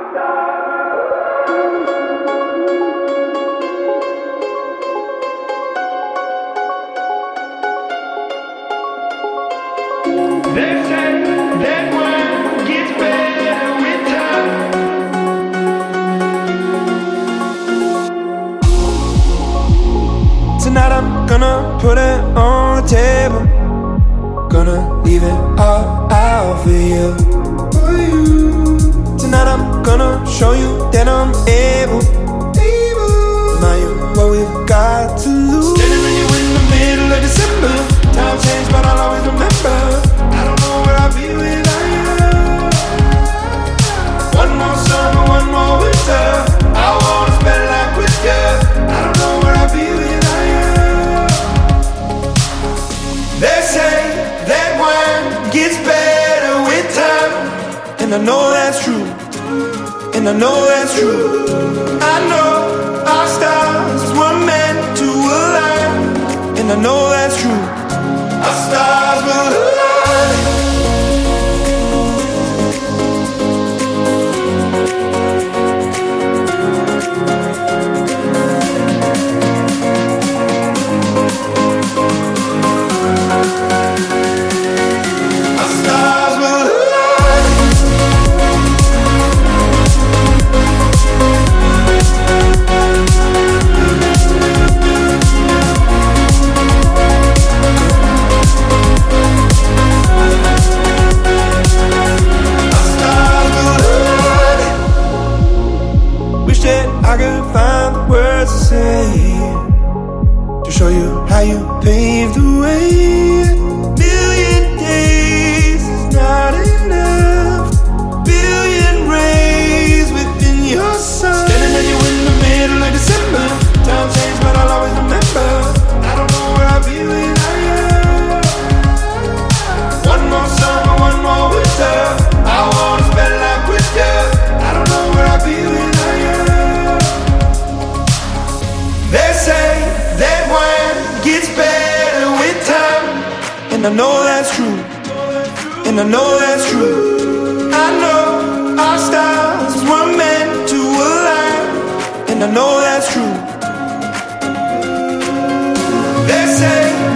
Tonight I'm gonna put it on the table. Gonna leave it all out for you. Tonight I'm gonna show you that I'm able. Mind you, what we've got to lose. Standing on you in the middle of December. Time changed, but I'll always remember. I don't know where I'll be without you. One more summer, one more winter. I wanna spend life with you. I don't know where I'll be without you. They say that wine gets better with time, and I know that's true, and I know that's true. I know our stars were meant to align, and I know that's true. Our stars will align. I could find the words to say to show you how you paved the way. Million days is not enough. Billion rays within your sun. Standing at you in the middle of December. Time changed, but I'll always remember. I don't know where I'll be without you. One more summer, one more winter. I wanna spend life with you. I don't know where I'll be without you. They say that wine gets better with time, and I know that's true, and I know that's true. I know our stars were meant to align, and I know that's true. They say